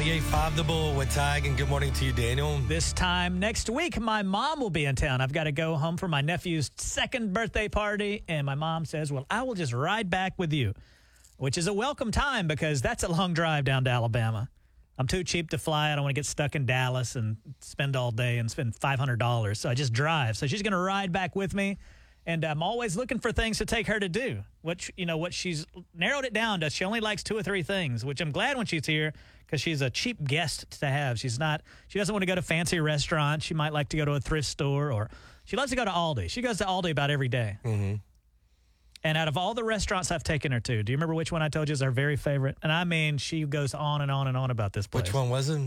98.5 The Bull with Tig, and good morning to you, Daniel. This time next week, my mom will be in town. I've got to go home for my nephew's second birthday party, and my mom says, well, I will just ride back with you, which is a welcome time because that's a long drive down to Alabama. I'm too cheap to fly. I don't want to get stuck in Dallas and spend all day and spend $500, so I just drive. So she's going to ride back with me, and I'm always looking for things to take her to do. What she's narrowed it down to, she only likes 2 or 3 things, which I'm glad when she's here, because she's a cheap guest to have. She doesn't want to go to fancy restaurants. She might like to go to a thrift store, or she loves to go to Aldi. She goes to Aldi about every day. Mm-hmm. And out of all the restaurants I've taken her to, do you remember which one I told you is our very favorite? And I mean, she goes on and on and on about this place. Which one was it?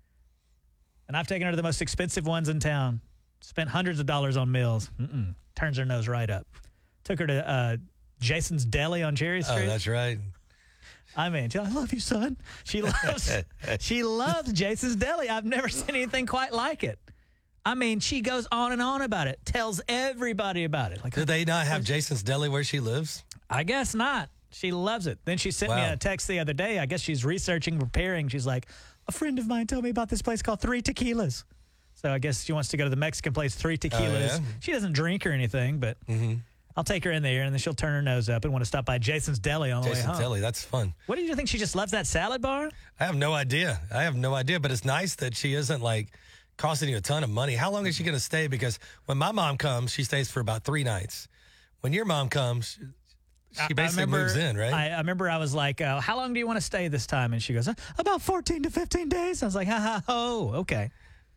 And I've taken her to the most expensive ones in town. Spent hundreds of dollars on meals. Turns her nose right up. Took her to Jason's Deli on Cherry Street. Oh, that's right. I mean, I love you, son. She loves Jason's Deli. I've never seen anything quite like it. I mean, she goes on and on about it, tells everybody about it. Like, do they not have Jason's Deli where she lives? I guess not. She loves it. Then she sent me a text the other day. I guess she's researching, preparing. She's like, a friend of mine told me about this place called Three Tequilas. So I guess she wants to go to the Mexican place, Three Tequilas. Oh, yeah? She doesn't drink or anything, but I'll take her in there, and then she'll turn her nose up and want to stop by Jason's Deli on the way home. Jason's Deli, that's fun. What do you think? She just loves that salad bar? I have no idea. But it's nice that she isn't like costing you a ton of money. How long is she going to stay? Because when my mom comes, she stays for about 3 nights. When your mom comes, she basically moves in, right? I remember I was like, how long do you want to stay this time? And she goes, about 14 to 15 days. I was like, okay.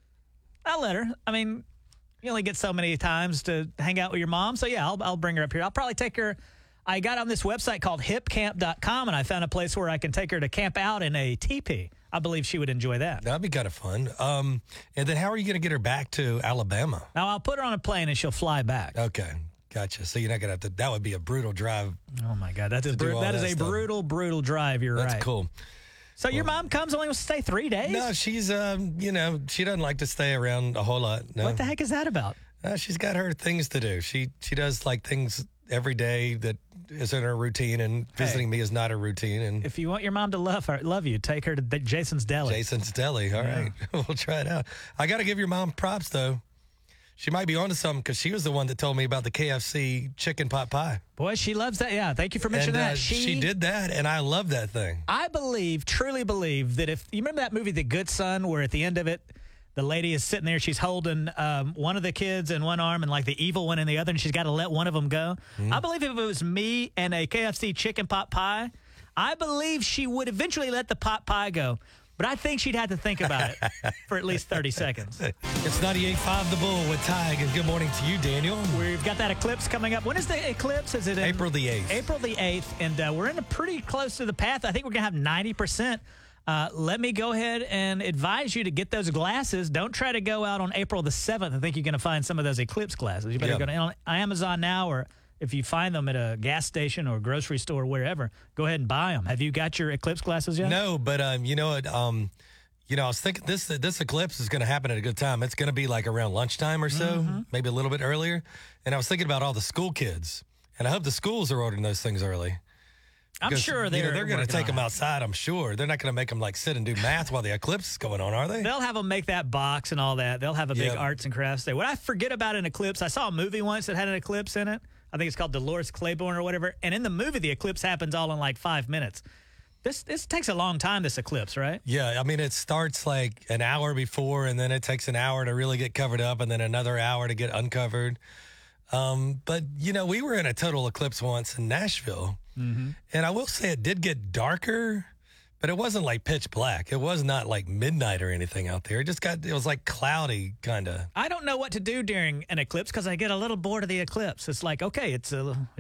I'll let her. I mean, you only get so many times to hang out with your mom. So, yeah, I'll bring her up here. I'll probably take her. I got on this website called hipcamp.com, and I found a place where I can take her to camp out in a teepee. I believe she would enjoy that. That'd be kind of fun. And then how are you going to get her back to Alabama? Now, I'll put her on a plane, and she'll fly back. Okay. Gotcha. So you're not going to have to, that would be a brutal drive. Oh, my God. That is a brutal drive. You're right. That's cool. So your mom comes, only wants to stay 3 days? No, she's, she doesn't like to stay around a whole lot. No. What the heck is that about? She's got her things to do. She does like things every day that isn't her routine, and visiting me is not her routine. And if you want your mom to love you, take her to Jason's Deli. Jason's Deli. All right. We'll try it out. I got to give your mom props, though. She might be onto something because she was the one that told me about the KFC chicken pot pie. Boy, she loves that. Yeah, thank you for mentioning that. She did that, and I love that thing. I truly believe that if you remember that movie, The Good Son, where at the end of it, the lady is sitting there, she's holding one of the kids in one arm and like the evil one in the other, and she's got to let one of them go. I believe if it was me and a KFC chicken pot pie, I believe she would eventually let the pot pie go. But I think she'd have to think about it for at least 30 seconds. It's 98.5 The Bull with Tig, and good morning to you, Daniel. We've got that eclipse coming up. When is the eclipse? Is it April the 8th? April the 8th, and we're in a pretty close to the path. I think we're going to have 90%. Let me go ahead and advise you to get those glasses. Don't try to go out on April the 7th. I think you're going to find some of those eclipse glasses. You better go to Amazon now, or if you find them at a gas station or grocery store or wherever, go ahead and buy them. Have you got your eclipse glasses yet? No, but you know what? I was thinking this eclipse is going to happen at a good time. It's going to be like around lunchtime or so, maybe a little bit earlier. And I was thinking about all the school kids, and I hope the schools are ordering those things early. I'm sure they're going to take them outside, I'm sure. They're not going to make them like sit and do math while the eclipse is going on, are they? They'll have them make that box and all that. They'll have a big arts and crafts day. What I forget about an eclipse, I saw a movie once that had an eclipse in it. I think it's called Dolores Claiborne or whatever. And in the movie, the eclipse happens all in like 5 minutes. This takes a long time, this eclipse, right? Yeah, I mean, it starts like an hour before, and then it takes an hour to really get covered up, and then another hour to get uncovered. But, we were in a total eclipse once in Nashville, and I will say it did get darker, but it wasn't like pitch black. It was not like midnight or anything out there. It was like cloudy, kind of. I don't know what to do during an eclipse because I get a little bored of the eclipse. It's like, okay, it's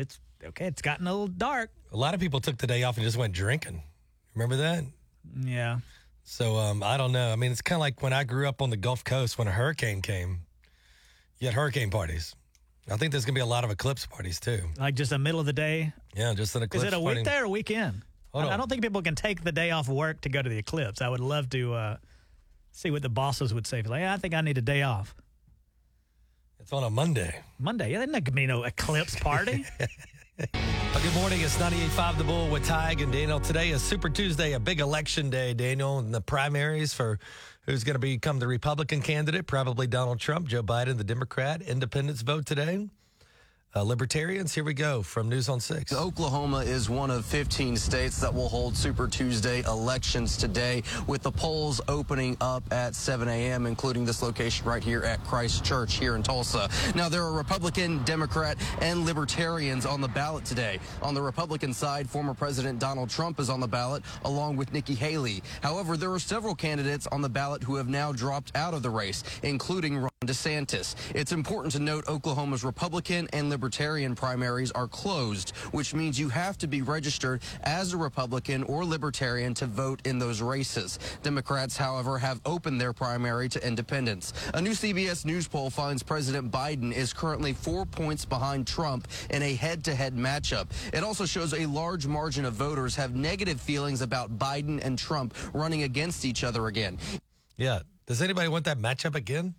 gotten a little dark. A lot of people took the day off and just went drinking. Remember that? Yeah. So I don't know. I mean, it's kind of like when I grew up on the Gulf Coast when a hurricane came. You had hurricane parties. I think there's going to be a lot of eclipse parties, too. Like just the middle of the day? Yeah, just an eclipse party. Is it a weekday or a weekend? I don't think people can take the day off work to go to the eclipse. I would love to see what the bosses would say. Like, I think I need a day off. It's on a Monday. Monday? Yeah, there's not going to be no eclipse party. Well, good morning. It's 98.5 The Bull with Tig and Daniel. Today is Super Tuesday, a big election day, Daniel, in the primaries for who's going to become the Republican candidate, probably Donald Trump, Joe Biden, the Democrat. Independents vote today. Libertarians, here we go from News on 6. Oklahoma is one of 15 states that will hold Super Tuesday elections today, with the polls opening up at 7 a.m., including this location right here at Christ Church here in Tulsa. Now, there are Republican, Democrat, and Libertarians on the ballot today. On the Republican side, former President Donald Trump is on the ballot, along with Nikki Haley. However, there are several candidates on the ballot who have now dropped out of the race, including Ron DeSantis. It's important to note Oklahoma's Republican and Libertarian primaries are closed, which means you have to be registered as a Republican or Libertarian to vote in those races. Democrats, however, have opened their primary to independents. A new CBS News poll finds President Biden is currently 4 points behind Trump in a head-to-head matchup. It also shows a large margin of voters have negative feelings about Biden and Trump running against each other again. Yeah. Does anybody want that matchup again?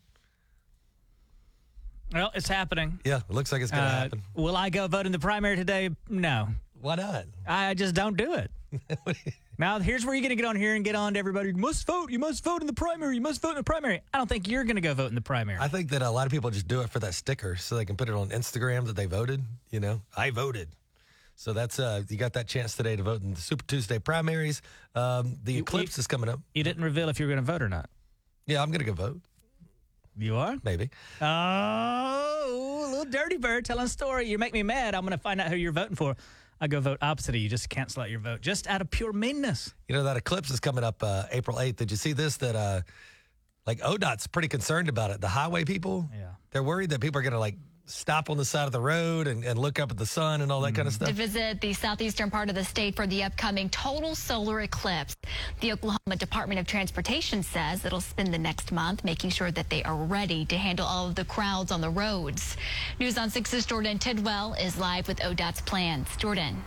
Well, it's happening. Yeah, it looks like it's going to happen. Will I go vote in the primary today? No. Why not? I just don't do it. Now, here's where you're going to get on here and get on to everybody. You must vote. You must vote in the primary. You must vote in the primary. I don't think you're going to go vote in the primary. I think that a lot of people just do it for that sticker so they can put it on Instagram that they voted. You know, I voted. So that's you got that chance today to vote in the Super Tuesday primaries. The eclipse is coming up. You didn't reveal if you were going to vote or not. Yeah, I'm going to go vote. You are? Maybe. Oh, little dirty bird telling a story. You make me mad. I'm going to find out who you're voting for. I go vote opposite of you. Just cancel out your vote just out of pure meanness. You know, that eclipse is coming up April 8th. Did you see this? That like ODOT's pretty concerned about it. The highway people, they're worried that people are going to like stop on the side of the road and look up at the sun and all that kind of stuff. To visit the southeastern part of the state for the upcoming total solar eclipse. The Oklahoma Department of Transportation says it'll spend the next month making sure that they are ready to handle all of the crowds on the roads. News on 6's Jordan Tidwell is live with ODOT's plans. Jordan.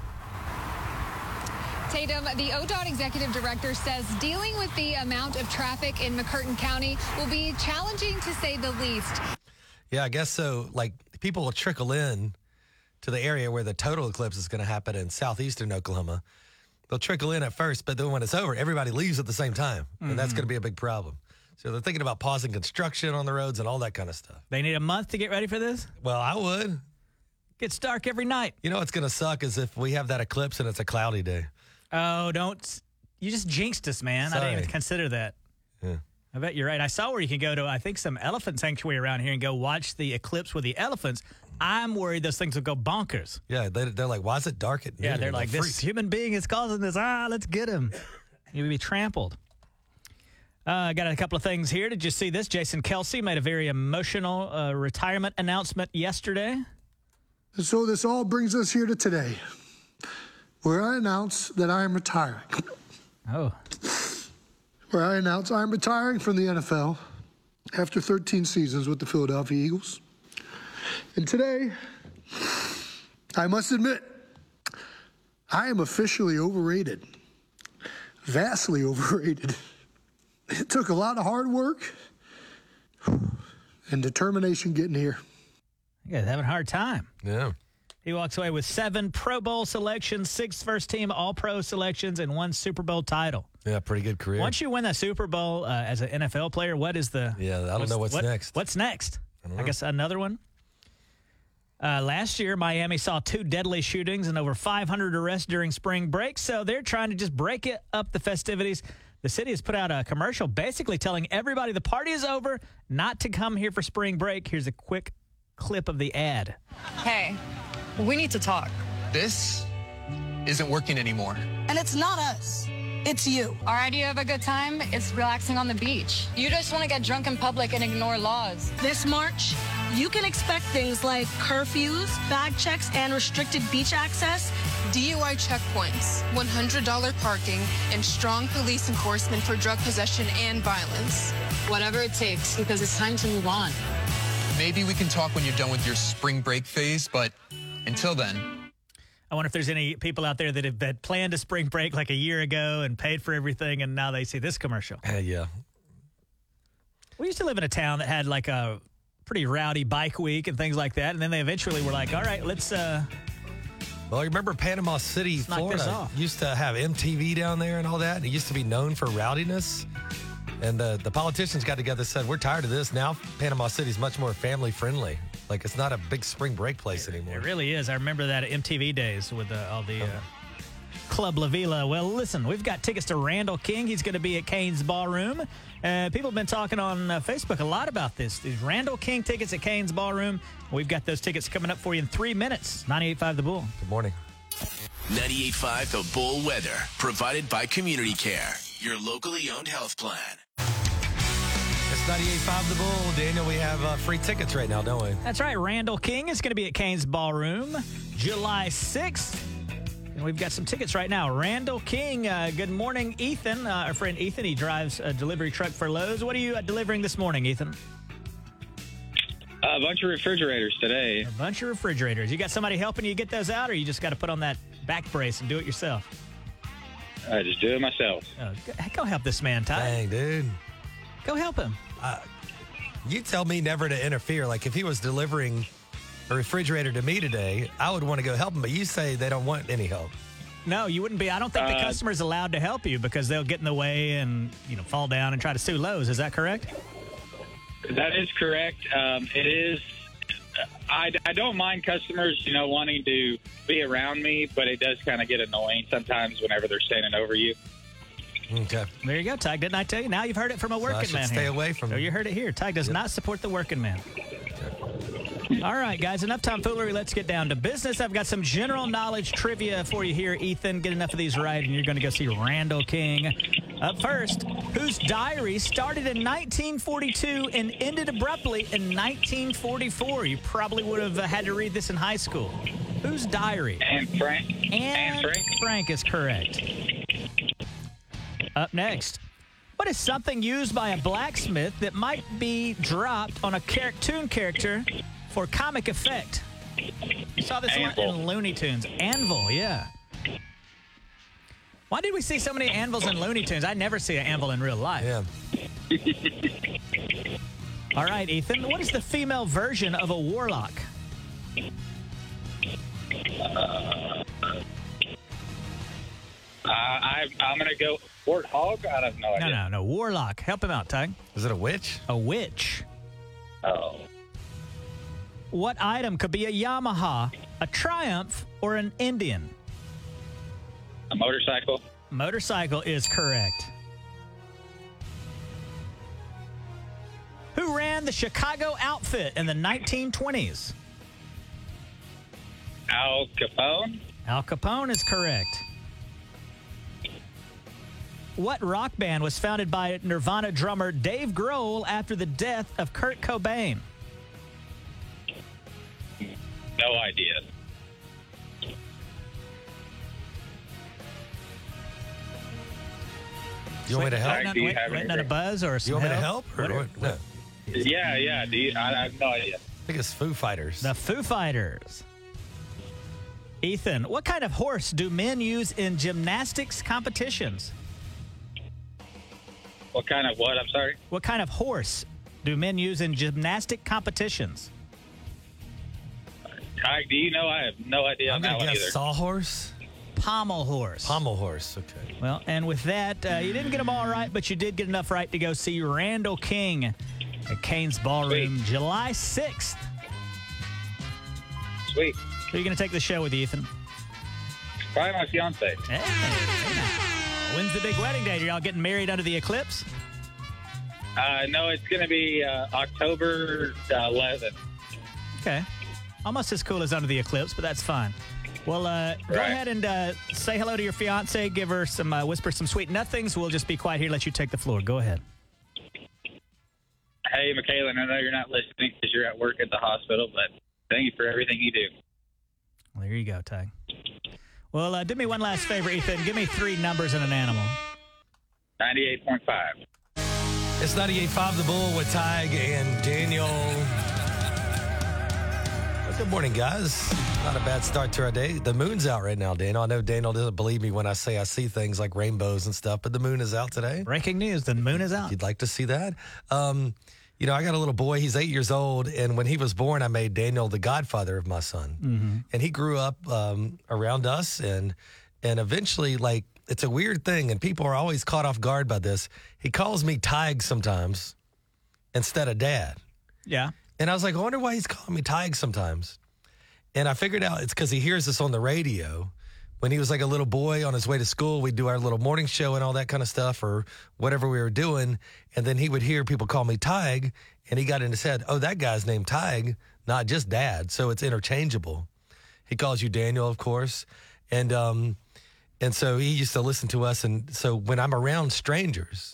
Tatum, the ODOT executive director says dealing with the amount of traffic in McCurtain County will be challenging to say the least. Yeah, I guess so. Like, people will trickle in to the area where the total eclipse is going to happen in southeastern Oklahoma. They'll trickle in at first, but then when it's over, everybody leaves at the same time. And that's going to be a big problem. So they're thinking about pausing construction on the roads and all that kind of stuff. They need a month to get ready for this? Well, I would. Gets dark every night. You know what's going to suck is if we have that eclipse and it's a cloudy day. Oh, don't. You just jinxed us, man. Sorry. I didn't even consider that. Yeah. I bet you're right. I saw where you can go to, I think, some elephant sanctuary around here and go watch the eclipse with the elephants. I'm worried those things will go bonkers. Yeah, they're like, why is it dark at noon? Yeah, they're like, this human being is causing this. Let's get him. You'll be trampled. I got a couple of things here. Did you see this? Jason Kelsey made a very emotional retirement announcement yesterday. And so this all brings us here to today, where I announce that I am retiring. Oh. Where I announce I'm retiring from the NFL after 13 seasons with the Philadelphia Eagles. And today, I must admit, I am officially overrated, vastly overrated. It took a lot of hard work and determination getting here. You guys having a hard time. Yeah. He walks away with 7 Pro Bowl selections, 6 first-team All-Pro selections, and 1 Super Bowl title. Yeah, pretty good career. Once you win that Super Bowl as an NFL player, what is the... Yeah, I don't know what's next. What's next? I guess another one? Last year, Miami saw 2 deadly shootings and over 500 arrests during spring break, so they're trying to just break up the festivities. The city has put out a commercial basically telling everybody the party is over, not to come here for spring break. Here's a quick clip of the ad. Hey, we need to talk. This isn't working anymore. And it's not us. It's you. Our idea of a good time is relaxing on the beach. You just want to get drunk in public and ignore laws. This March, you can expect things like curfews, bag checks, and restricted beach access. DUI checkpoints, $100 parking, and strong police enforcement for drug possession and violence. Whatever it takes, because it's time to move on. Maybe we can talk when you're done with your spring break phase, but until then... I wonder if there's any people out there that have had planned a spring break like a year ago and paid for everything, and now they see this commercial. Yeah. We used to live in a town that had like a pretty rowdy bike week and things like that, and then they eventually were like, all right, let's Well, you remember Panama City, knock this Florida off. used to have MTV down there and all that. It used to be known for rowdiness. And the politicians got together and said, we're tired of this. Now Panama City's much more family friendly. Like, it's not a big spring break place anymore. It really is. I remember that at MTV days with all the Club La Vila. Well, listen, we've got tickets to Randall King. He's going to be at Cain's Ballroom. People have been talking on Facebook a lot about this. These Randall King tickets at Cain's Ballroom. We've got those tickets coming up for you in 3 minutes. 98.5 The Bull. Good morning. 98.5 The Bull weather, provided by Community Care, your locally owned health plan. It's 98.5 The Bull. Daniel, we have free tickets right now, don't we? That's right. Randall King is going to be at Cain's Ballroom July 6th. And we've got some tickets right now. Randall King, good morning, Ethan. Our friend Ethan, he drives a delivery truck for Lowe's. What are you delivering this morning, Ethan? A bunch of refrigerators today. A bunch of refrigerators. You got somebody helping you get those out, or you just got to put on that back brace and do it yourself? I just do it myself. Oh, go help this man, Ty. Dang, dude. Go help him. You tell me never to interfere. Like, if he was delivering a refrigerator to me today, I would want to go help him, but you say they don't want any help. No, you wouldn't be. I don't think the customer's allowed to help you because they'll get in the way and, fall down and try to sue Lowe's. Is that correct? That is correct. It is. I don't mind customers, wanting to be around me, but it does kind of get annoying sometimes whenever they're standing over you. Okay. There you go, Tag. Didn't I tell you? Now you've heard it from a working man. Stay away from So him. you heard it here. Tag does not support the working man. All right, guys, enough tomfoolery. Let's get down to business. I've got some general knowledge trivia for you here, Ethan. Get enough of these right, and you're going to go see Randall King. Up first, whose diary started in 1942 and ended abruptly in 1944? You probably would have had to read this in high school. Whose diary? Anne Frank. Anne Frank is correct. Up next, what is something used by a blacksmith that might be dropped on a cartoon character for comic effect? You saw this one in Looney Tunes. Anvil, yeah. Why did we see so many anvils in Looney Tunes? I never see an anvil in real life. Yeah. All right, Ethan, what is the female version of a warlock? I'm going to go Warthog. I have no idea. No. Warlock. Help him out, Ty. Is it a witch? A witch. Oh. What item could be a Yamaha, a Triumph, or an Indian? A motorcycle. Motorcycle is correct. Who ran the Chicago outfit in the 1920s? Al Capone. Al Capone is correct. What rock band was founded by Nirvana drummer Dave Grohl after the death of Kurt Cobain? No idea. You want me to help? Waiting on a buzz or some You want me to help? help? Or what? Yeah. I have no idea. I think it's Foo Fighters. The Foo Fighters. Ethan, what kind of horse do men use in gymnastics competitions? What kind of what? I'm sorry? What kind of horse do men use in gymnastic competitions? Do you know? I have no idea on that one either. Sawhorse? Pommel horse. Pommel horse, okay. Well, and with that, you didn't get them all right, but you did get enough right to go see Randall King at Cain's Ballroom July 6th. Sweet. Who are you going to take the show with, Ethan? Probably my fiance. Hey. When's the big wedding day? Are y'all getting married under the eclipse? No, it's going to be October 11th. Okay. Almost as cool as under the eclipse, but that's fine. Well, go ahead and say hello to your fiance. Give her some, whisper some sweet nothings. We'll just be quiet here, let you take the floor. Go ahead. Hey, Michaela, I know you're not listening because you're at work at the hospital, but thank you for everything you do. Well, there you go, Ty. Well, do me one last favor, Ethan. Give me 3 numbers and an animal. 98.5. It's 98.5 The Bull with Tig and Daniel. Well, good morning, guys. Not a bad start to our day. The moon's out right now, Daniel. I know Daniel doesn't believe me when I say I see things like rainbows and stuff, but the moon is out today. Breaking news, the moon is out. You'd like to see that? you know, I got a little boy. He's 8 years old. And when he was born, I made Daniel the godfather of my son. And he grew up around us. And eventually, like, it's a weird thing. And people are always caught off guard by this. He calls me Tig sometimes instead of Dad. Yeah. And I was like, I wonder why he's calling me Tig sometimes. And I figured out it's because he hears us on the radio. When he was like a little boy on his way to school, we'd do our little morning show and all that kind of stuff or whatever we were doing. And then he would hear people call me Tig, and he got in his head, oh, that guy's named Tig, not just Dad. So it's interchangeable. He calls you Daniel, of course. And so he used to listen to us. And so when I'm around strangers,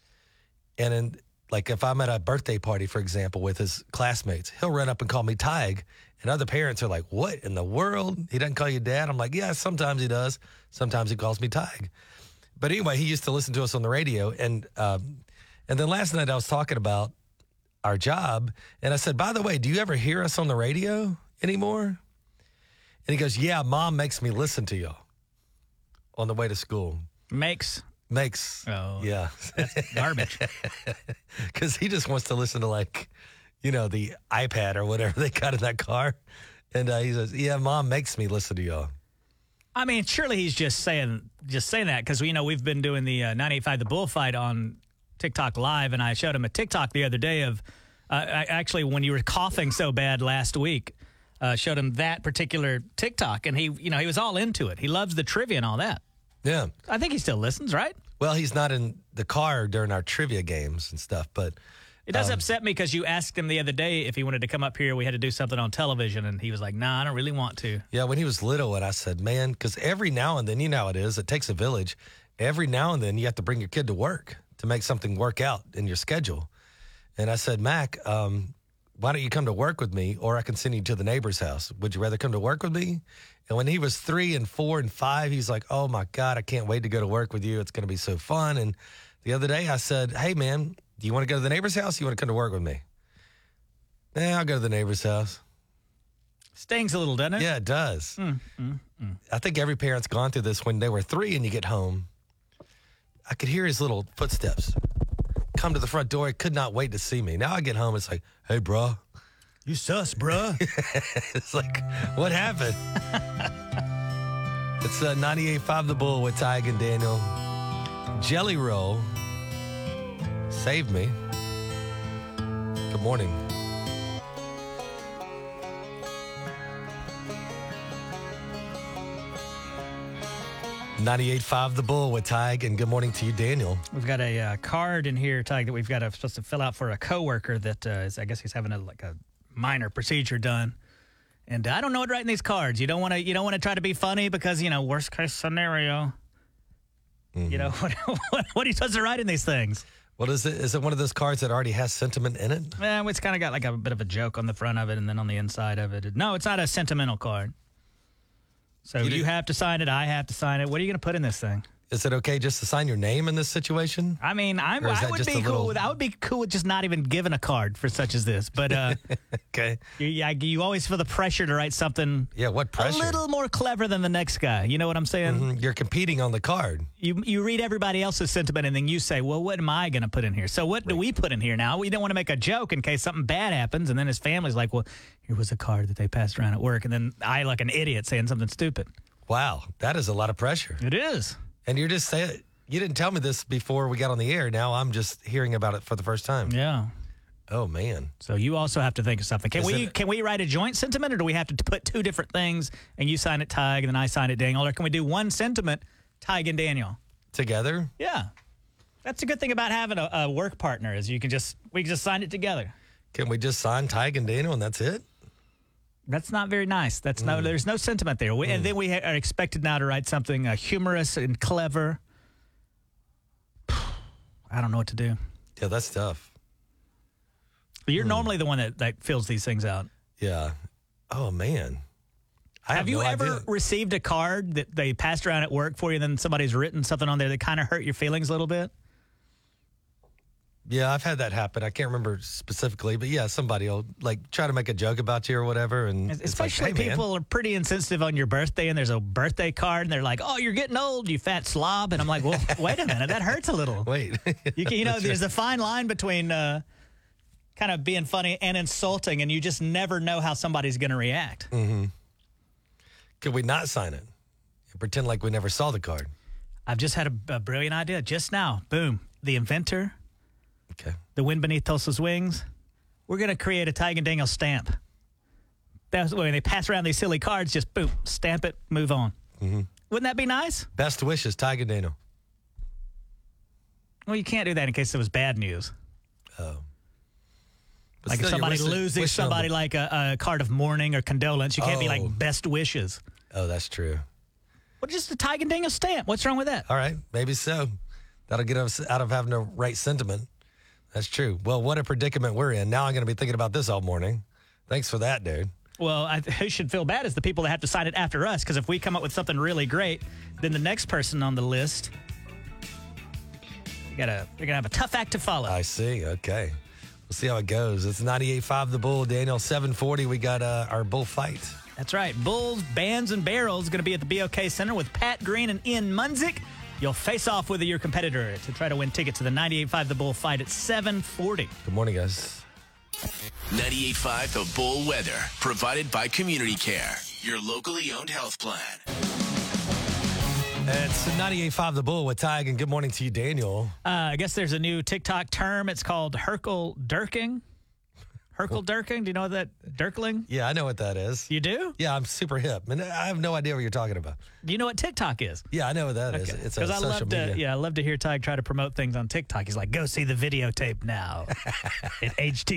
like if I'm at a birthday party, for example, with his classmates, he'll run up and call me Tig. And other parents are like, what in the world? He doesn't call you Dad? I'm like, yeah, sometimes he does. Sometimes he calls me Tig. But anyway, he used to listen to us on the radio. And then last night I was talking about our job. And I said, by the way, do you ever hear us on the radio anymore? And he goes, yeah, Mom makes me listen to y'all on the way to school. Makes. Oh. Yeah. That's garbage. Because he just wants to listen to, like, you know, the iPad or whatever they got in that car. And he says, yeah, Mom makes me listen to y'all. I mean, surely he's just saying that because, you know, we've been doing the 98.5 The Bullfight on TikTok Live, and I showed him a TikTok the other day of actually when you were coughing so bad last week, showed him that particular TikTok, and he was all into it. He loves the trivia and all that. Yeah. I think he still listens, right? Well, he's not in the car during our trivia games and stuff, but it does upset me because you asked him the other day if he wanted to come up here. We had to do something on television, and he was like, nah, I don't really want to. Yeah, when he was little, and I said, man, because every now and then, you know how it is, it takes a village. Every now and then you have to bring your kid to work to make something work out in your schedule. And I said, Mac, why don't you come to work with me, or I can send you to the neighbor's house? Would you rather come to work with me? And when he was 3 and 4 and 5, he's like, oh, my God, I can't wait to go to work with you. It's going to be so fun. And the other day I said, hey, man, do you want to go to the neighbor's house? Or you want to come to work with me? I'll go to the neighbor's house. Stings a little, doesn't it? Yeah, it does. I think every parent's gone through this when they were 3 and you get home. I could hear his little footsteps come to the front door. He could not wait to see me. Now I get home, it's like, hey, bro. You sus, bruh. It's like, what happened? It's 98.5 The Bull with Tig and Daniel. Jelly Roll saved me. Good morning. .98.5 The Bull with Tig, and good morning to you, Daniel. We've got a card in here, Tig, that we've got supposed to fill out for a coworker that I guess he's having a minor procedure done, and I don't know what to write in these cards. You don't want to try to be funny because, you know, worst case scenario. You know what are you supposed to write in these things? What is it? Is it one of those cards that already has sentiment in it? Yeah, it's kind of got like a bit of a joke on the front of it, and then on the inside of it. No, it's not a sentimental card. So you have to sign it. I have to sign it. What are you going to put in this thing? Is it okay just to sign your name in this situation? I mean, I would be cool with just not even giving a card for such as this. But okay, you always feel the pressure to write something. Yeah, what pressure? A little more clever than the next guy. You know what I'm saying? Mm-hmm. You're competing on the card. You read everybody else's sentiment, and then you say, well, what am I going to put in here? So what do we put in here now? We don't want to make a joke in case something bad happens, and then his family's like, well, here was a card that they passed around at work, and then I, like an idiot, saying something stupid. Wow, that is a lot of pressure. It is. And you're just saying, you didn't tell me this before we got on the air. Now I'm just hearing about it for the first time. Yeah. Oh, man. So you also have to think of something. Can we write a joint sentiment, or do we have to put two different things and you sign it Tig and then I sign it Daniel? Or can we do one sentiment, Tig and Daniel? Together? Yeah. That's a good thing about having a work partner is we can just sign it together. Can we just sign Tig and Daniel and that's it? That's not very nice. There's no sentiment there. And then we are expected now to write something humorous and clever. I don't know what to do. Yeah, that's tough. But you're normally the one that fills these things out. Yeah. Oh, man. Have you ever received a card that they passed around at work for you and then somebody's written something on there that kind of hurt your feelings a little bit? Yeah, I've had that happen. I can't remember specifically, but yeah, somebody will like try to make a joke about you or whatever. And especially it's like, hey, people man. Are pretty insensitive on your birthday, and there's a birthday card, and they're like, "Oh, you're getting old, you fat slob." And I'm like, "Well, wait a minute, that hurts a little." Wait, you know, there's a fine line between kind of being funny and insulting, and you just never know how somebody's going to react. Mm-hmm. Could we not sign it and pretend like we never saw the card? I've just had a brilliant idea just now. Boom. The inventor. Okay. The wind beneath Tulsa's wings. We're going to create a Tig and Daniel stamp. That's when they pass around these silly cards, just boom, stamp it, move on. Mm-hmm. Wouldn't that be nice? Best wishes, Tig and Daniel. Well, you can't do that in case it was bad news. Oh. But Like if still, somebody you're loses wishing on somebody them. like a card of mourning or condolence, you can't be like Oh. best wishes. Oh, that's true. Well, just the Tig and Daniel stamp. What's wrong with that? All right, maybe so. That'll get us out of having to write sentiment. That's true. Well, what a predicament we're in. Now I'm going to be thinking about this all morning. Thanks for that, dude. Well, who should feel bad is the people that have to sign it after us, because if we come up with something really great, then the next person on the list, they're gonna have a tough act to follow. I see. Okay. We'll see how it goes. It's 98.5 The Bull, Daniel. 740, we got our bull fight. That's right. Bulls, Bands, and Barrels going to be at the BOK Center with Pat Green and Ian Munzik. You'll face off with your competitor to try to win tickets to the 98.5 The Bull fight at 740. Good morning, guys. 98.5 The Bull weather, provided by Community Care, your locally owned health plan. It's 98.5 The Bull with Tig, and good morning to you, Daniel. I guess there's a new TikTok term. It's called Herkel-Durking. Herkel-Durking? Do you know that? Dirkling? Yeah, I know what that is. You do? Yeah, I'm super hip, and I have no idea what you're talking about. Do you know what TikTok is? Yeah, I know what that is. It's a Because I social love media. to, I love to hear Tig try to promote things on TikTok. He's like, go see the videotape now at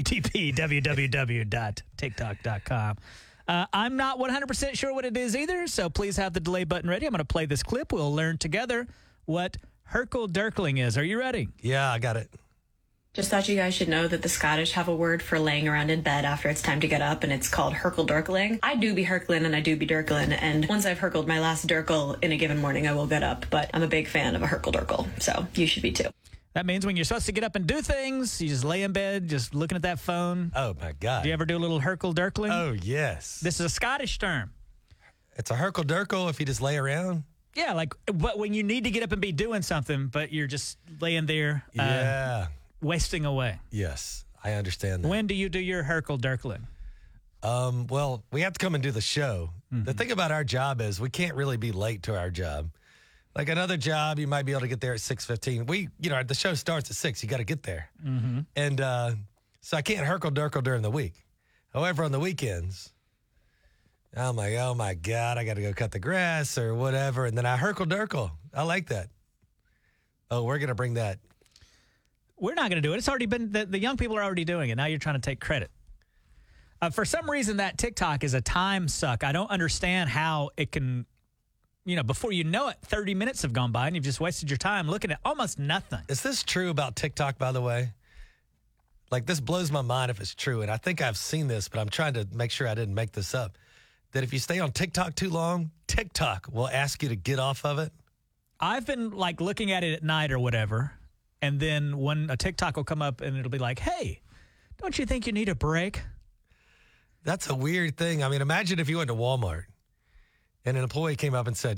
http://www.tiktok.com. I'm not 100% sure what it is either, so please have the delay button ready. I'm going to play this clip. We'll learn together what Herkel-Durkling is. Are you ready? Yeah, I got it. Just thought you guys should know that the Scottish have a word for laying around in bed after it's time to get up, and it's called Herkel-Durkling. I do be Herkling and I do be Durkling, and once I've Herkled my last Durkle in a given morning, I will get up, but I'm a big fan of a Herkel-Durkle, so you should be too. That means when you're supposed to get up and do things, you just lay in bed, just looking at that phone. Oh, my God. Do you ever do a little Herkel-Durkling? Oh, yes. This is a Scottish term. It's a Herkel-Durkle if you just lay around? Yeah, like, but when you need to get up and be doing something, but you're just laying there. Yeah. Wasting away. Yes, I understand that. When do you do your Herkel-Durkling? Well, we have to come and do the show. Mm-hmm. The thing about our job is we can't really be late to our job. Like another job, you might be able to get there at 6:15. The show starts at 6. You got to get there. Mm-hmm. And so I can't Herkel-Durkle during the week. However, on the weekends, I'm like, oh, my God, I got to go cut the grass or whatever. And then I Herkel-Durkle. I like that. Oh, we're going to bring that. We're not going to do it. It's already been, the young people are already doing it. Now you're trying to take credit. For some reason, that TikTok is a time suck. I don't understand how it can, before you know it, 30 minutes have gone by and you've just wasted your time looking at almost nothing. Is this true about TikTok, by the way? Like, this blows my mind if it's true. And I think I've seen this, but I'm trying to make sure I didn't make this up. That if you stay on TikTok too long, TikTok will ask you to get off of it. I've been, looking at it at night or whatever. And then when a TikTok will come up and it'll be like, hey, don't you think you need a break? That's a weird thing. I mean, imagine if you went to Walmart and an employee came up and said,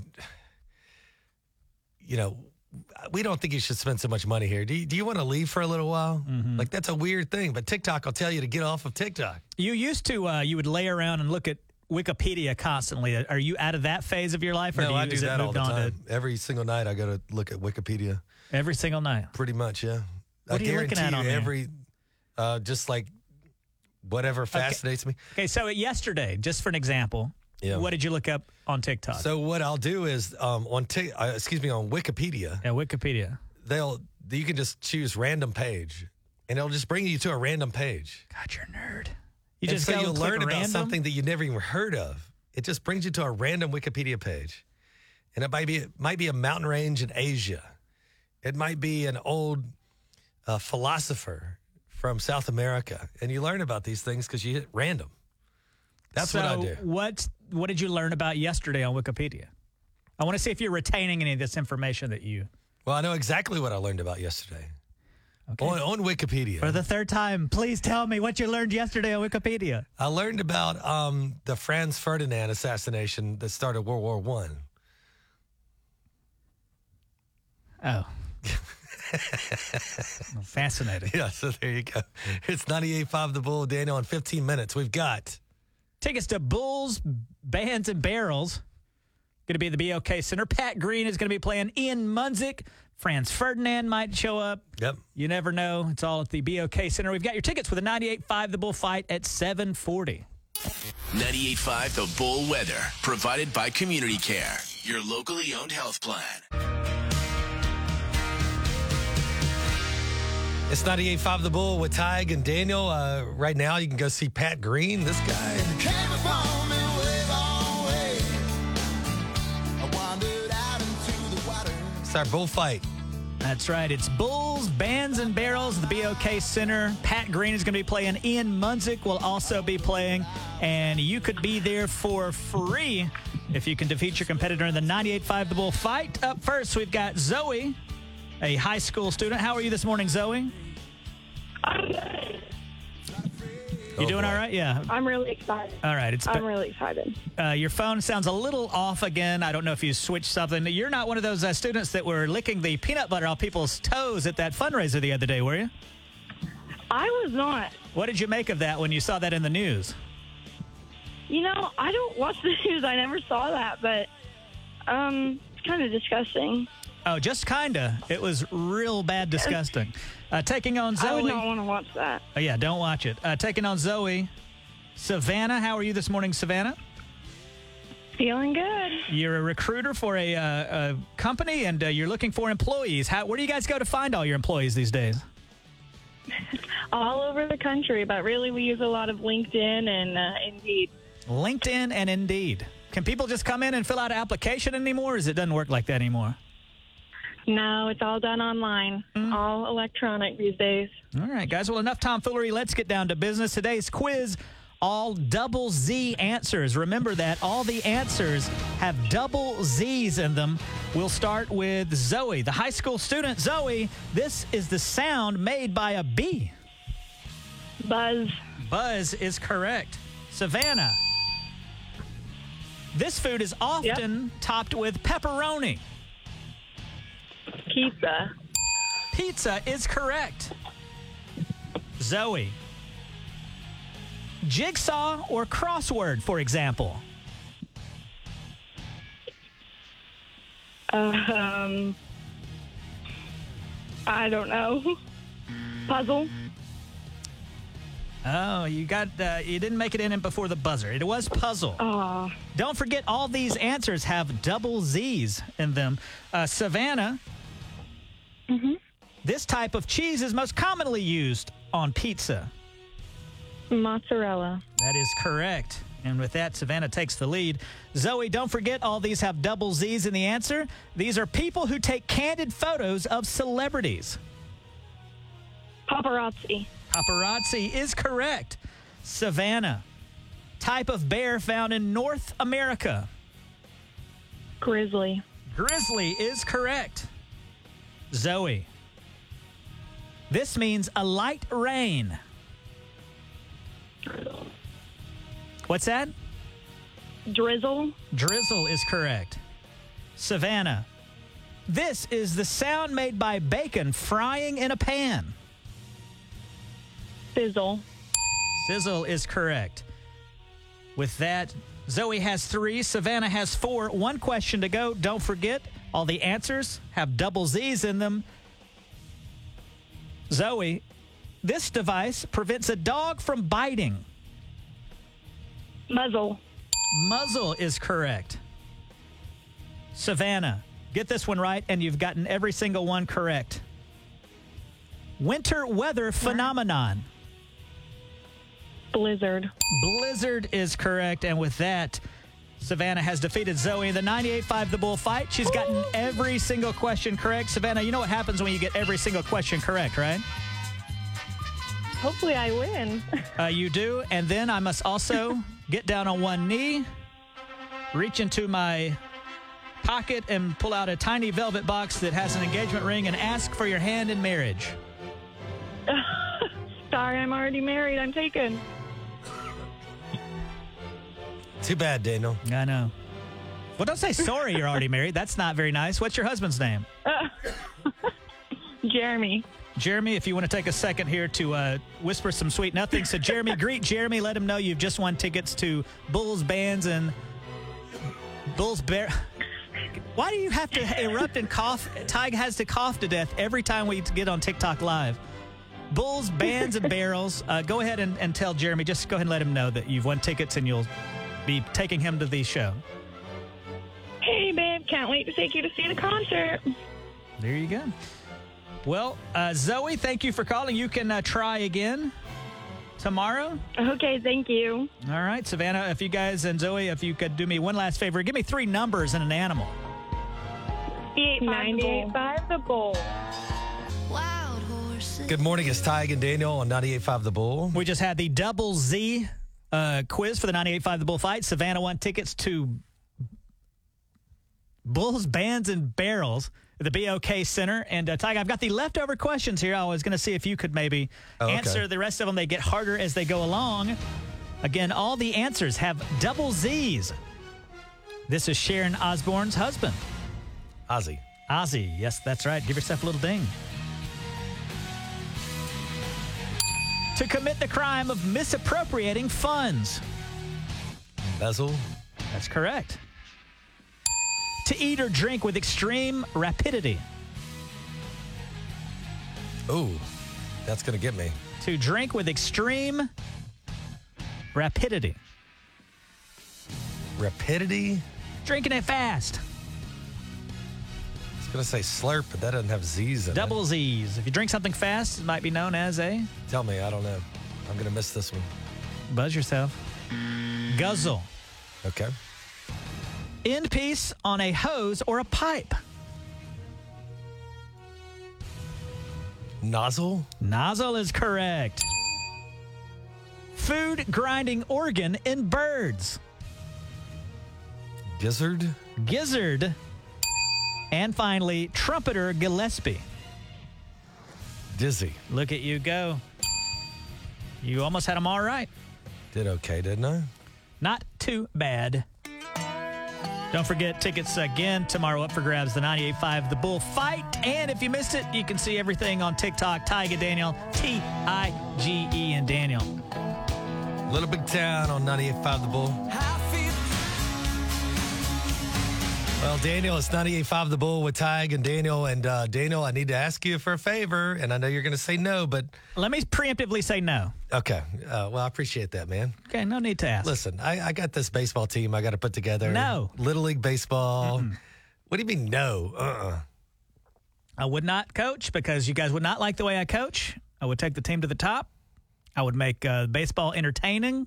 we don't think you should spend so much money here. Do you want to leave for a little while? Mm-hmm. Like, that's a weird thing. But TikTok will tell you to get off of TikTok. You used to, you would lay around and look at Wikipedia constantly. Are you out of that phase of your life? Or No, I do that all the time. To... Every single night I go to look at Wikipedia. Every single night? Pretty much, yeah. What are you looking at on every, just like whatever fascinates me. Okay, so yesterday, just for an example, what did you look up on TikTok? So what I'll do is on Wikipedia. Yeah, Wikipedia. You can just choose random page, and it'll just bring you to a random page. God, you're a nerd. You'll learn about something that you never even heard of. It just brings you to a random Wikipedia page, and it might be a mountain range in Asia. It might be an old philosopher from South America, and you learn about these things because you hit random. That's what I do. What did you learn about yesterday on Wikipedia? I want to see if you're retaining any of this information that you... Well, I know exactly what I learned about yesterday. Okay. On Wikipedia. For the third time, please tell me what you learned yesterday on Wikipedia. I learned about the Franz Ferdinand assassination that started World War I. Oh. Fascinating. Yeah, so there you go. It's 98.5 The Bull, Daniel. In 15 minutes, we've got tickets to Bulls, Bands, and Barrels. Going to be at the BOK Center. Pat Green is going to be playing. Ian Munzik. Franz Ferdinand might show up. Yep. You never know. It's all at the BOK Center. We've got your tickets for the 98.5 The Bull fight at 7:40. 98.5 The Bull weather, provided by Community Care, your locally owned health plan. It's 98.5 The Bull with Tig and Daniel. Right now, you can go see Pat Green. This guy. It's our bullfight. That's right. It's Bulls, Bands, and Barrels at the BOK Center. Pat Green is going to be playing. Ian Munzik will also be playing. And you could be there for free if you can defeat your competitor in the 98.5 The Bull fight. Up first, we've got Zoe, a high school student. How are you this morning, Zoe? I'm good. You doing all right? Yeah. I'm really excited. All right. I'm really excited. Your phone sounds a little off again. I don't know if you switched something. You're not one of those students that were licking the peanut butter off people's toes at that fundraiser the other day, were you? I was not. What did you make of that when you saw that in the news? You know, I don't watch the news. I never saw that, but it's kind of disgusting. Oh, just kind of. It was real bad disgusting. Taking on Zoe. I would not want to watch that. Oh, yeah, don't watch it. Taking on Zoe. Savannah, how are you this morning, Savannah? Feeling good. You're a recruiter for a company, and you're looking for employees. Where do you guys go to find all your employees these days? All over the country, but really we use a lot of LinkedIn and Indeed. LinkedIn and Indeed. Can people just come in and fill out an application anymore, or it doesn't work like that anymore? No, it's all done online, all electronic these days. All right, guys. Well, enough tomfoolery. Let's get down to business. Today's quiz, all double Z answers. Remember that. All the answers have double Z's in them. We'll start with Zoe, the high school student. Zoe, this is the sound made by a bee. Buzz. Buzz is correct. Savannah, this food is often topped with pepperoni. Pizza. Pizza is correct. Zoe. Jigsaw or crossword, for example? I don't know. Puzzle. Oh, you didn't make it in before the buzzer. It was puzzle. Oh. Don't forget, all these answers have double Z's in them. Savannah. Mm-hmm. This type of cheese is most commonly used on pizza. Mozzarella. That is correct. And with that, Savannah takes the lead. Zoe, don't forget, all these have double Z's in the answer. These are people who take candid photos of celebrities. Paparazzi. Paparazzi is correct. Savannah, type of bear found in North America. Grizzly. Grizzly is correct. Zoe, this means a light rain. What's that? Drizzle. Drizzle is correct. Savannah, this is the sound made by bacon frying in a pan. Sizzle. Sizzle is correct. With that, Zoe has 3, Savannah has 4. 1 question to go. Don't forget, all the answers have double Z's in them. Zoe, this device prevents a dog from biting. Muzzle. Muzzle is correct. Savannah, get this one right, and you've gotten every single one correct. Winter weather phenomenon. Blizzard. Blizzard is correct, and with that, Savannah has defeated Zoe in the 98.5 The Bull fight. She's gotten every single question correct. Savannah, you know what happens when you get every single question correct, right? Hopefully I win. You do, and then I must also get down on one knee, reach into my pocket and pull out a tiny velvet box that has an engagement ring and ask for your hand in marriage. Sorry, I'm already married. I'm taken. Too bad, Daniel. I know. Well, don't say sorry you're already married. That's not very nice. What's your husband's name? Jeremy. Jeremy, if you want to take a second here to whisper some sweet nothings to Jeremy, greet Jeremy. Let him know you've just won tickets to Bulls, Bands, and Bulls Bear. Why do you have to erupt and cough? Tig has to cough to death every time we get on TikTok Live. Bulls, Bands, and Barrels. Go ahead and tell Jeremy. Just go ahead and let him know that you've won tickets and you'll be taking him to the show. Hey, babe. Can't wait to take you to see the concert. There you go. Well, Zoe, thank you for calling. You can try again tomorrow. Okay, thank you. All right, Savannah, if you guys and Zoe, if you could do me one last favor, give me 3 numbers and an animal. 98.5 The Bull. Good morning. It's Tig and Daniel on 98.5 The Bull. We just had the Double Z quiz for the 98.5 The Bull fight. Savannah won tickets to Bulls, Bands, and Barrels at the BOK Center. And, Tig, I've got the leftover questions here. I was going to see if you could maybe answer the rest of them. They get harder as they go along. Again, all the answers have double Z's. This is Sharon Osbourne's husband. Ozzy. Ozzy. Yes, that's right. Give yourself a little ding. To commit the crime of misappropriating funds. Embezzle. That's correct. To eat or drink with extreme rapidity. Ooh, that's going to get me. To drink with extreme rapidity. Rapidity? Drinking it fast. I was going to say slurp, but that doesn't have Z's in Double it. Z's. If you drink something fast, it might be known as a... Tell me, I don't know. I'm going to miss this one. Buzz yourself. Guzzle. Okay. End piece on a hose or a pipe. Nozzle? Nozzle is correct. Food grinding organ in birds. Gizzard? Gizzard. And finally, trumpeter Gillespie. Dizzy. Look at you go. You almost had them all right. Did okay, didn't I? Not too bad. Don't forget, tickets again tomorrow up for grabs, the 98.5 The Bull Fight. And if you missed it, you can see everything on TikTok. Tig and Daniel, T-I-G-E and Daniel. Little Big Town on 98.5 The Bull. Well, Daniel, it's 98.5 The Bull with Tig and Daniel. And Daniel, I need to ask you for a favor, and I know you're going to say no, but... Let me preemptively say no. Okay. Well, I appreciate that, man. Okay, no need to ask. Listen, I got this baseball team I got to put together. No. Little League Baseball. What do you mean no? I would not coach because you guys would not like the way I coach. I would take the team to the top. I would make baseball entertaining.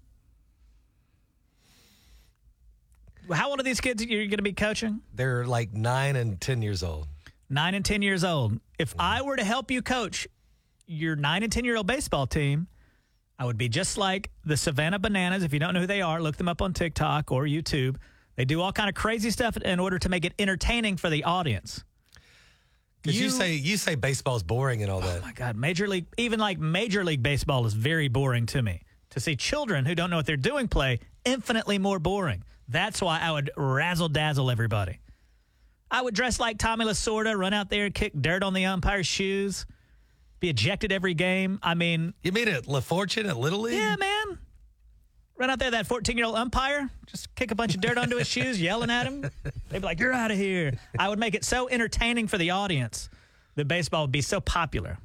How old are these kids you're going to be coaching? They're like 9 and 10 years old. 9 and 10 years old. If I were to help you coach your 9 and 10-year-old baseball team, I would be just like the Savannah Bananas. If you don't know who they are, look them up on TikTok or YouTube. They do all kind of crazy stuff in order to make it entertaining for the audience. Because you say baseball's boring and all that. Oh, my God. Major League Baseball is very boring to me. To see children who don't know what they're doing play, infinitely more boring. That's why I would razzle-dazzle everybody. I would dress like Tommy Lasorda, run out there, kick dirt on the umpire's shoes, be ejected every game. I mean... You mean at LaFortune at Little League? Yeah, man. Run out there, that 14-year-old umpire, just kick a bunch of dirt onto his shoes, yelling at him. They'd be like, you're out of here. I would make it so entertaining for the audience that baseball would be so popular.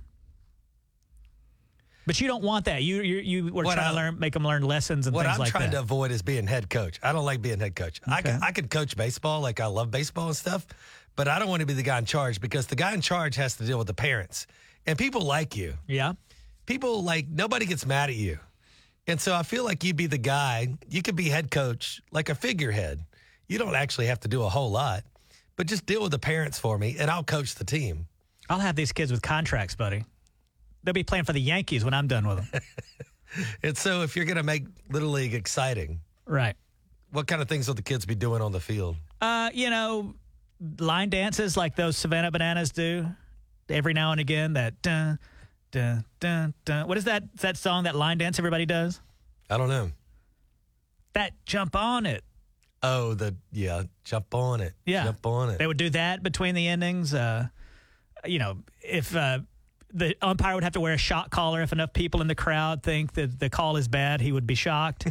But you don't want that. You were trying to make them learn lessons and things like that. What I'm trying to avoid is being head coach. I don't like being head coach. Okay. I could coach baseball, like I love baseball and stuff, but I don't want to be the guy in charge because the guy in charge has to deal with the parents. And people like you. Yeah. People nobody gets mad at you. And so I feel like you'd be the guy. You could be head coach, like a figurehead. You don't actually have to do a whole lot, but just deal with the parents for me, and I'll coach the team. I'll have these kids with contracts, buddy. They'll be playing for the Yankees when I'm done with them. And so if you're going to make Little League exciting, right? What kind of things will the kids be doing on the field? Line dances like those Savannah Bananas do every now and again. That dun, dun, dun, dun. What is that song, that line dance everybody does? I don't know. That jump on it. Oh, jump on it. Yeah. Jump on it. They would do that between the innings. if the umpire would have to wear a shot collar if enough people in the crowd think that the call is bad, he would be shocked.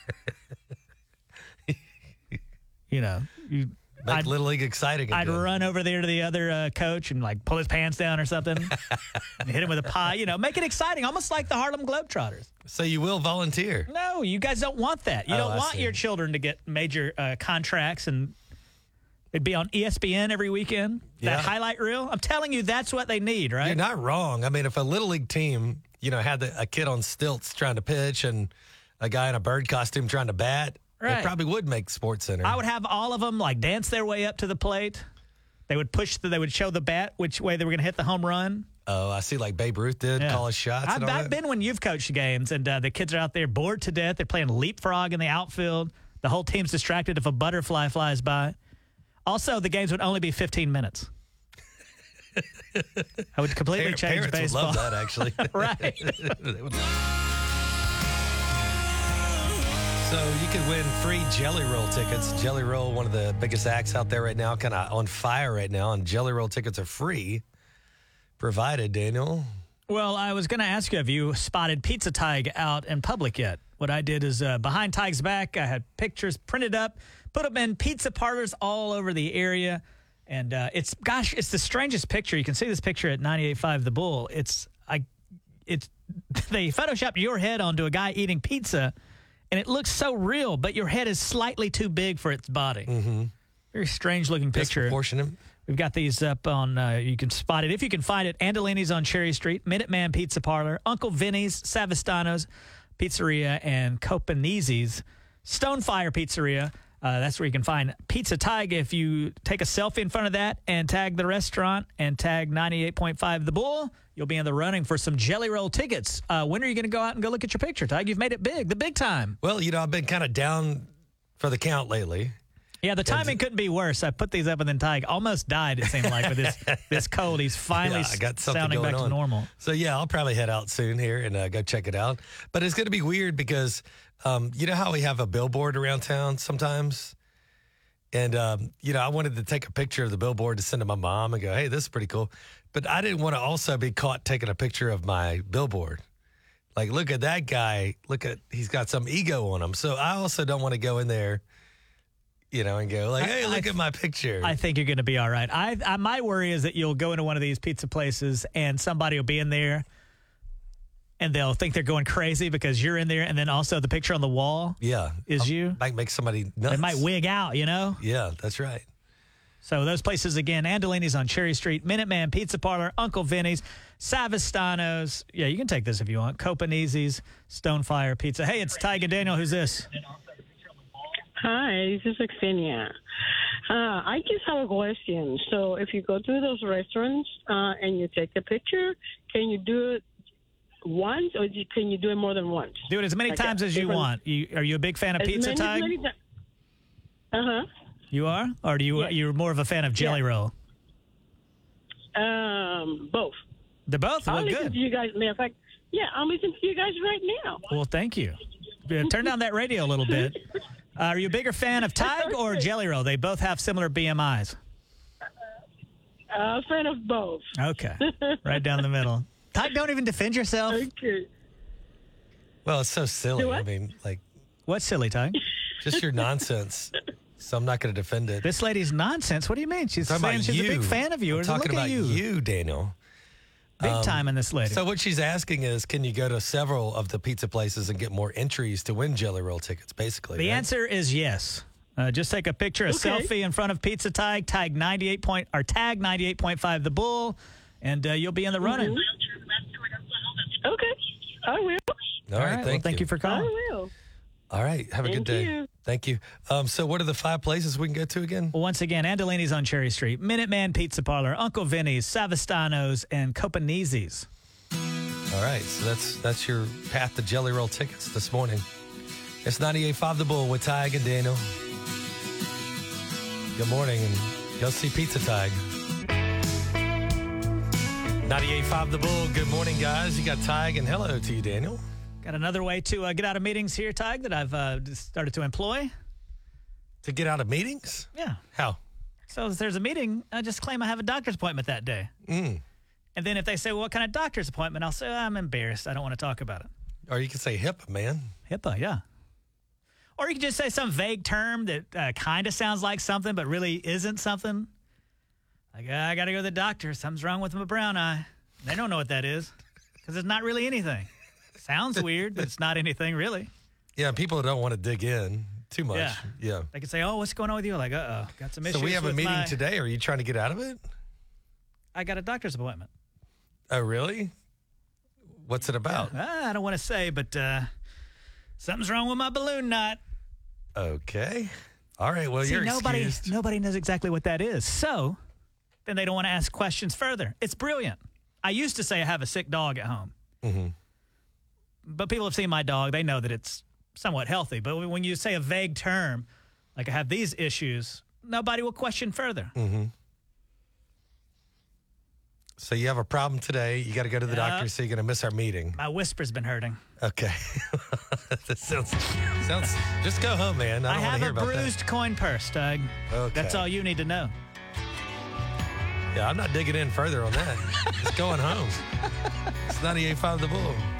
Make Little League exciting again. I'd run over there to the other coach and like pull his pants down or something and hit him with a pie, make it exciting, almost like the Harlem Globetrotters. So you will volunteer? No, you guys don't want that. You don't want your children to get major contracts and it'd be on ESPN every weekend, that highlight reel. I'm telling you, that's what they need, right? You're not wrong. I mean, if a Little League team, had a kid on stilts trying to pitch and a guy in a bird costume trying to bat, right, it probably would make SportsCenter. I would have all of them like dance their way up to the plate. They would they would show the bat which way they were going to hit the home run. Oh, I see, like Babe Ruth did, call his shots. I've been when you've coached games, and the kids are out there bored to death. They're playing leapfrog in the outfield. The whole team's distracted if a butterfly flies by. Also, the games would only be 15 minutes. I would completely change baseball. Would love that, actually. Right. So you could win free Jelly Roll tickets. Jelly Roll, one of the biggest acts out there right now, kind of on fire right now, and Jelly Roll tickets are free, provided, Daniel. Well, I was going to ask you, have you spotted Pizza Tig out in public yet? What I did is behind Tig's back, I had pictures printed up, put them in pizza parlors all over the area. And it's the strangest picture. You can see this picture at 98.5 The Bull. They photoshopped your head onto a guy eating pizza, and it looks so real, but your head is slightly too big for its body. Mm-hmm. Very strange looking picture. Disproportionate. We've got these up on, you can spot it if you can find it. Andolini's on Cherry Street, Minuteman Pizza Parlor, Uncle Vinny's, Savastano's Pizzeria, and Copanese's. Stonefire Pizzeria. That's where you can find Pizza Tig. If you take a selfie in front of that and tag the restaurant and tag 98.5 The Bull, you'll be in the running for some Jelly Roll tickets. When are you going to go out and go look at your picture, Tig? You've made it big, the big time. Well, I've been kind of down for the count lately. Yeah, the timing couldn't be worse. I put these up and then Tig almost died, it seemed like, with this cold. He's finally sounding back to normal. So, I'll probably head out soon here and go check it out. But it's going to be weird because you know how we have a billboard around town sometimes? And, I wanted to take a picture of the billboard to send to my mom and go, hey, this is pretty cool. But I didn't want to also be caught taking a picture of my billboard. Like, look at that guy. He's got some ego on him. So I also don't want to go in there, and go like, hey, look at my picture. I think you're going to be all right. My worry is that you'll go into one of these pizza places and somebody will be in there and they'll think they're going crazy because you're in there, and then also the picture on the wall is you. Might make somebody nuts. They might wig out, Yeah, that's right. So those places, again, Andolini's on Cherry Street, Minuteman Pizza Parlor, Uncle Vinny's, Savastano's. Yeah, you can take this if you want. Copanese's, Stonefire Pizza. Hey, it's Tig and Daniel. Who's this? Hi, this is Xenia. I just have a question. So if you go to those restaurants and you take a picture, can you do it once, or can you do it more than once? Do it as many times as you want. Are you a big fan of Pizza Tig? Uh-huh. You are? Or you're more of a fan of Jelly Roll? Both. They're both? Well, I'll listen to you guys. Matter of fact, I'm listening to you guys right now. Well, thank you. Turn down that radio a little bit. Are you a bigger fan of Tig or Jelly Roll? They both have similar BMIs. Fan of both. Okay. Right down the middle. Tig, don't even defend yourself. Okay. Well, it's so silly. I mean, like. What's silly, Tig? Just your nonsense. So I'm not going to defend it. This lady's nonsense. What do you mean? She's a big fan of yours. I'm talking about you, Daniel. Big time in this lady. So what she's asking is, can you go to several of the pizza places and get more entries to win Jelly Roll tickets, basically? The answer is yes. Just take a picture, a selfie in front of Pizza Tig, tag 98.5 The Bull, and you'll be in the running. Mm-hmm. Okay, I will. All right, thank you for calling. I will. All right, have a good day. Thank you. So what are the 5 places we can go to again? Well, once again, Andolini's on Cherry Street, Minuteman Pizza Parlor, Uncle Vinny's, Savastano's, and Copanese's. All right, so that's your path to Jelly Roll tickets this morning. It's 98.5 The Bull with Tig and Daniel. Good morning, and go see Pizza Tig. 98.5 The Bull. Good morning, guys. You got Tig, and hello to you, Daniel. Got another way to get out of meetings here, Tig, that I've started to employ. To get out of meetings? Yeah. How? So if there's a meeting, I just claim I have a doctor's appointment that day. Mm. And then if they say, well, what kind of doctor's appointment? I'll say, I'm embarrassed. I don't want to talk about it. Or you can say HIPAA, man. HIPAA, yeah. Or you can just say some vague term that kind of sounds like something, but really isn't something. Like, I got to go to the doctor. Something's wrong with my brown eye. They don't know what that is because it's not really anything. Sounds weird, but it's not anything really. Yeah, people don't want to dig in too much. Yeah. They can say, oh, what's going on with you? Like, got some issues. So we have a meeting today. Are you trying to get out of it? I got a doctor's appointment. Oh, really? What's it about? I don't want to say, but something's wrong with my balloon knot. Okay. All right. Well, you're excused. Nobody knows exactly what that is. So then they don't want to ask questions further. It's brilliant. I used to say I have a sick dog at home. Mm-hmm. But people have seen my dog. They know that it's somewhat healthy. But when you say a vague term, like I have these issues, nobody will question further. Mm-hmm. So you have a problem today. You got to go to the doctor, so you're going to miss our meeting. My whisper's been hurting. Okay. That sounds. Just go home, man. I don't want to hear about that. I have a bruised coin purse, Doug. Okay. That's all you need to know. Yeah, I'm not digging in further on that. Just going home. It's 98.5 The Bull.